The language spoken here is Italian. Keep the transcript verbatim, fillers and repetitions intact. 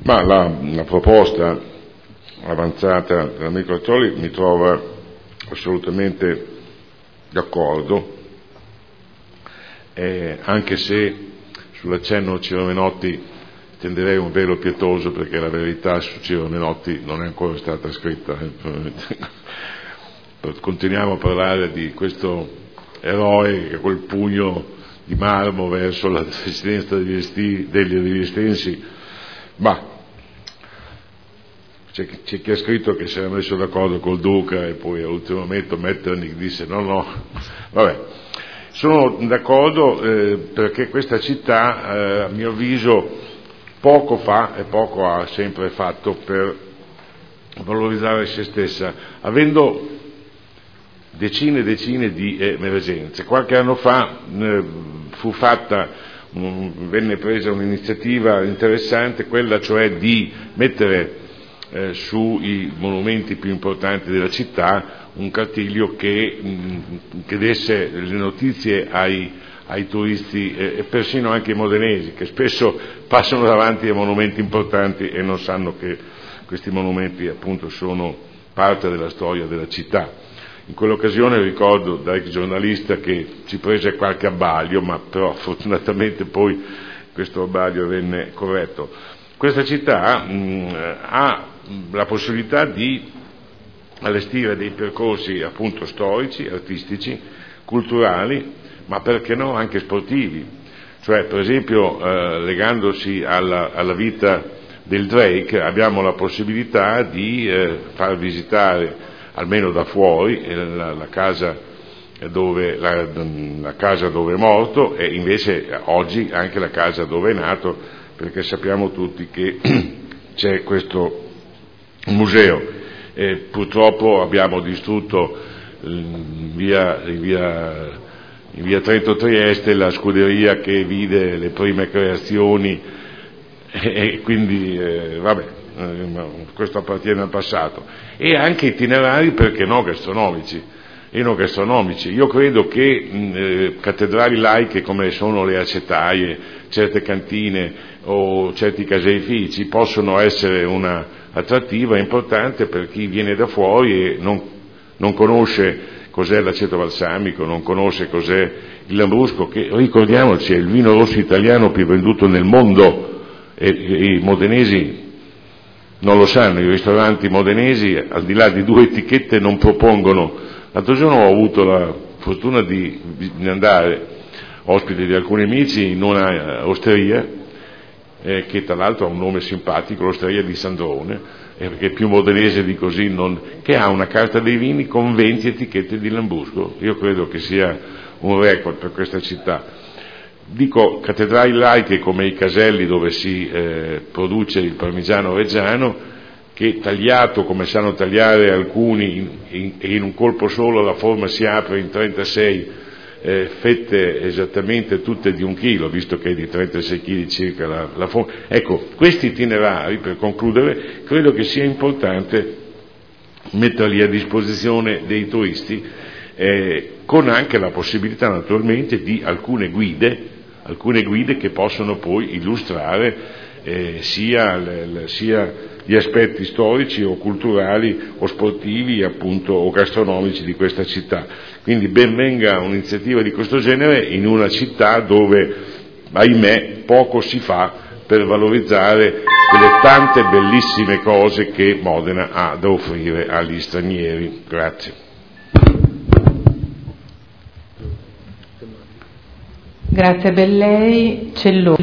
Ma la, la proposta avanzata dall'amico Lazzoli mi trova assolutamente d'accordo, eh, anche se sull'accenno Ciro Menotti tenderei un velo pietoso, perché la verità su Ciro Menotti non è ancora stata scritta. Continuiamo a parlare di questo eroe che ha quel pugno di marmo verso la presidenza degli, esti, degli Restensi, ma c'è, c'è chi ha scritto che si era messo d'accordo col Duca e poi all'ultimo momento Metternich disse no no, vabbè. Sono d'accordo eh, perché questa città eh, a mio avviso poco fa e poco ha sempre fatto per valorizzare se stessa, avendo decine e decine di emergenze. Qualche anno fa eh, fu fatta, um, venne presa un'iniziativa interessante, quella cioè di mettere eh, sui monumenti più importanti della città un cartiglio che, mh, che desse le notizie ai, ai turisti eh, e persino anche ai modenesi, che spesso passano davanti a monumenti importanti e non sanno che questi monumenti appunto sono parte della storia della città. In quell'occasione ricordo da ex giornalista che ci prese qualche abbaglio, ma però fortunatamente poi questo abbaglio venne corretto. Questa città mh, ha la possibilità di allestire dei percorsi appunto storici, artistici, culturali, ma perché no anche sportivi. Cioè, per esempio, eh, legandosi alla, alla vita del Drake, abbiamo la possibilità di eh, far visitare almeno da fuori la, la casa dove la, la casa dove è morto, e invece oggi anche la casa dove è nato, perché sappiamo tutti che c'è questo museo. E purtroppo abbiamo distrutto in via, in via, in via Trento Trieste la scuderia che vide le prime creazioni, e quindi eh, vabbè, questo appartiene al passato. E anche itinerari, perché no, gastronomici, e non gastronomici. Io credo che eh, cattedrali laiche come sono le acetaie, certe cantine o certi caseifici possono essere una attrattiva importante per chi viene da fuori e non, non conosce cos'è l'aceto balsamico, non conosce cos'è il Lambrusco, che ricordiamoci è il vino rosso italiano più venduto nel mondo, e, e i modenesi non lo sanno, i ristoranti modenesi al di là di due etichette non propongono. L'altro giorno ho avuto la fortuna di, di andare ospite di alcuni amici in una osteria eh, che tra l'altro ha un nome simpatico, l'osteria di Sandrone, eh, perché più modenese di così non, che ha una carta dei vini con venti etichette di Lambrusco. Io credo che sia un record per questa città. Dico cattedrali laiche come i caselli dove si eh, produce il parmigiano reggiano, che tagliato come sanno tagliare alcuni in, in, in un colpo solo la forma si apre in trentasei eh, fette esattamente tutte di un chilo, visto che è di trentasei chili circa la, la forma. Ecco, questi itinerari, per concludere, credo che sia importante metterli a disposizione dei turisti, eh, con anche la possibilità naturalmente di alcune guide alcune guide che possono poi illustrare eh, sia, le, le, sia gli aspetti storici o culturali o sportivi appunto o gastronomici di questa città. Quindi ben venga un'iniziativa di questo genere in una città dove, ahimè, poco si fa per valorizzare quelle tante bellissime cose che Modena ha da offrire agli stranieri. Grazie. Grazie a Bellei. Celloni.